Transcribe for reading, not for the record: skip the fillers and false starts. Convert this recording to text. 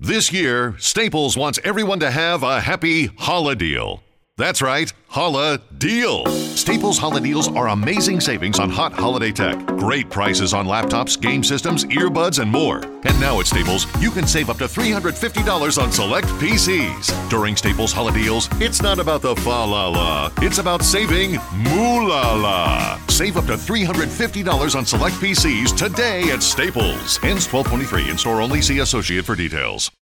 This year, Staples wants everyone to have a happy Holla Deal. That's right, Holla Deal. Staples Holla Deals are amazing savings on hot holiday tech. Great prices on laptops, game systems, earbuds, and more. And now at Staples, you can save up to $350 on select PCs. During Staples Holla Deals, it's not about the fa-la-la. It's about saving moo-la-la. Save up to $350 on select PCs today at Staples. Ends 12/23. In store only. See associate for details.